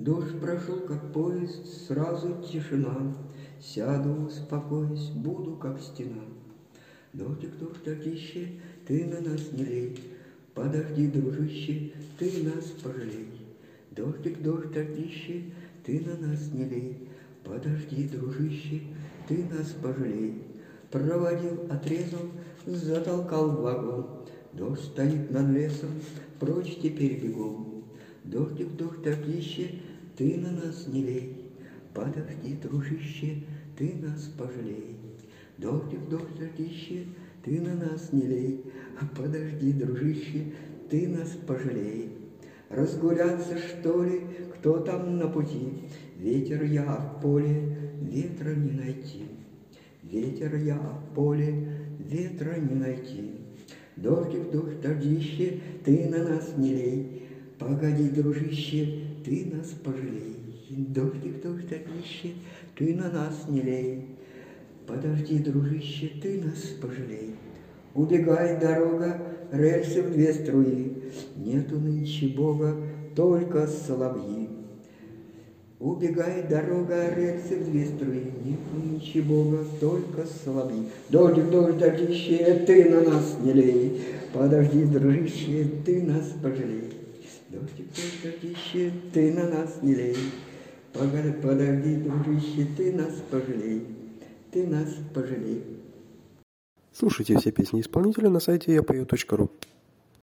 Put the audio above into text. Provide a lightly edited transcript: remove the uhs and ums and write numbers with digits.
Дождь прошел, как поезд, сразу тишина. Сяду, успокоюсь, буду, как стена. Дождик, дождище, ты на нас не лей. Подожди, дружище, ты нас пожалей. Дождик, дождище, ты на нас не лей. Подожди, дружище, ты нас пожалей. Проводил, отрезал, затолкал в вагон. Дождь стоит над лесом, прочь теперь бегом. Дождик, дождище, ты на нас не лей. Подожди, дружище, ты нас пожалей. Дождик, дождище, ты на нас не лей. Подожди, дружище, ты нас пожалей. Разгуляться, что ли, кто там на пути? Ветер я в поле, ветра не найти. Ветер я в поле, ветра не найти. Дождик, дождище, ты на нас не лей. Погоди, дружище, ты нас пожалей. Дождик, дождище, ты на нас не лей. Подожди, дружище, ты нас пожалей. Убегай, дорога, рельсы в две струи. Нету нынче Бога, только соловьи. Убегай, дорога, рельсы в две струи. Нету нынче Бога, только соловьи. Дождик, дождище, ты на нас не лей. Подожди, дружище, ты нас пожалей. Дождик, дождище, ты на нас не лей. Подожди, дружище, ты нас пожалей. Ты нас пожалей. Слушайте все песни исполнителя на сайте yapою.ru.